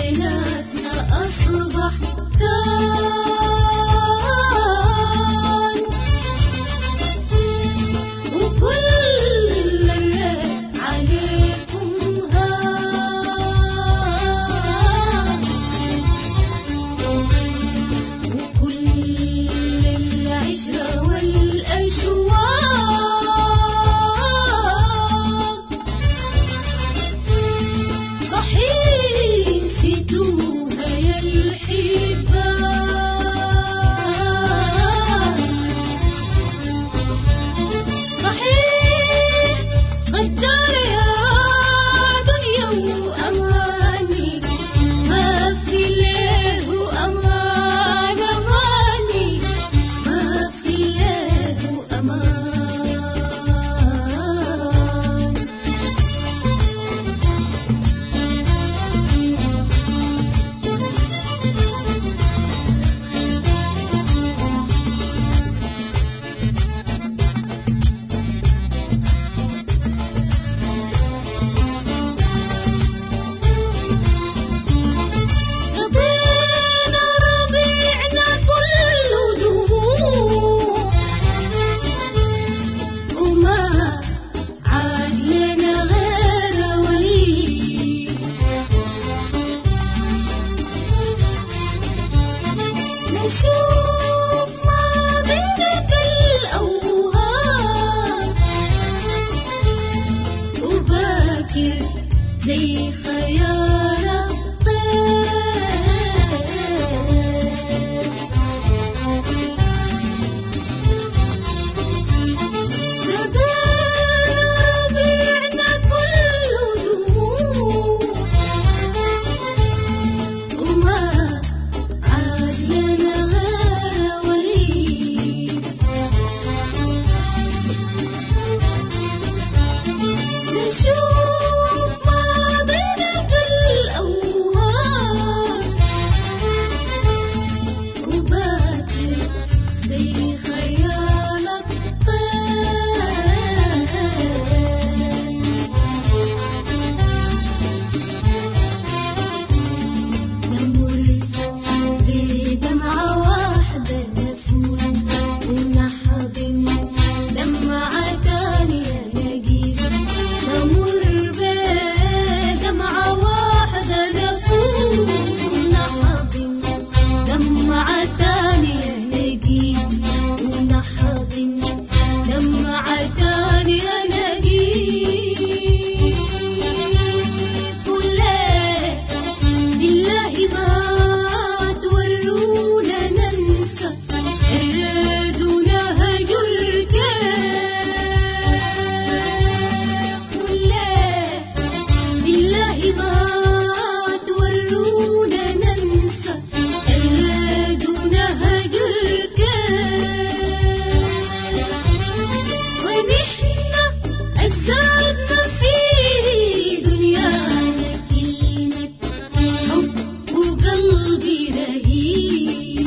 بيناتنا أصبح كان، وكل الرد عليكم هان، وكل العشرة والأشواق صحيح نسيتوها يا الحبان، صحيح غدار يا دنيا وأماني، ما في له أمان أماني، ما في له أمان. قضينا ربيعنا كله دموع، وما عاد لنا غير وليد، نشوف ماضينا كالأوهام، وباكر زي خيال الطير، قضينا ربيعنا كله دموع، وما عاد لنا غير وليد، نشوف ماضينا كالأوهام، وباكر زي خيال الطير، نمر بدمعة واحدة نفوت ونحضن دمعة تانية نجيب، نمر بدمعة واحدة نفوت ونحضن دمعة تانية نجيب، ونحضن دمعة تانية نجيب، وليه بالله ما تورونا ننسى الراد ونهجر كيف، وليه بالله ما تورونا ننسى الراد ونهجر كيف، ونحن أزادنا في دنيانا كلمة حب وقلبي رهيب.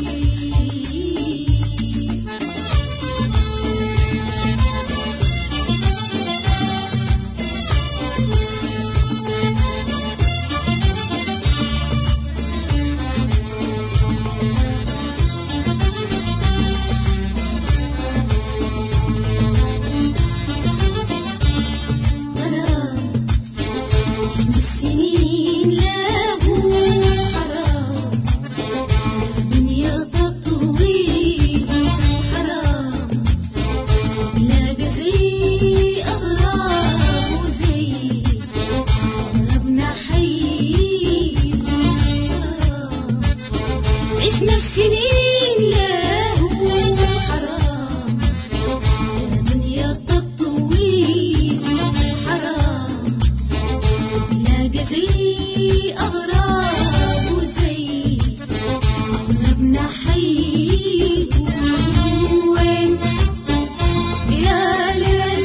حرام عشنا السنين له حرام، دنيا تطويل حرام، نلاقى زي أغرام وزي أغربنا حيين، حرام عشنا السنين له حرام، يا دنيا تطويل حرام، نلاقى زي أغراب وزي أغربنا حيين، وين يا ليل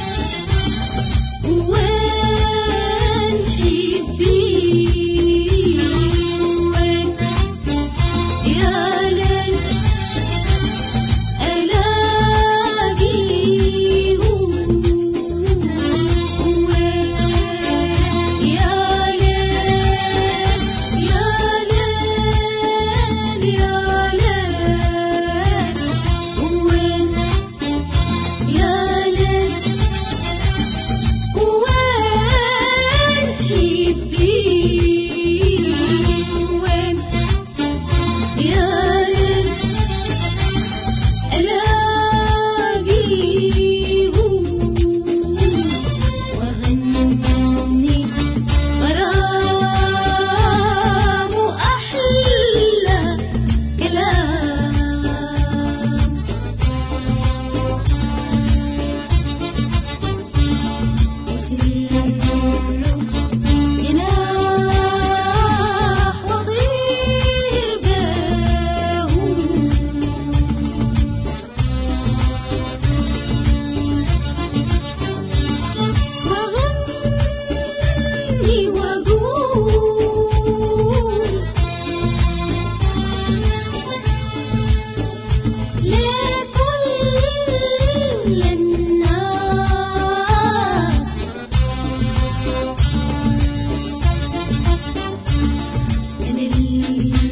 وين حبي، وين يا ليل ألاقيه، وين يا ليل يا حبيبي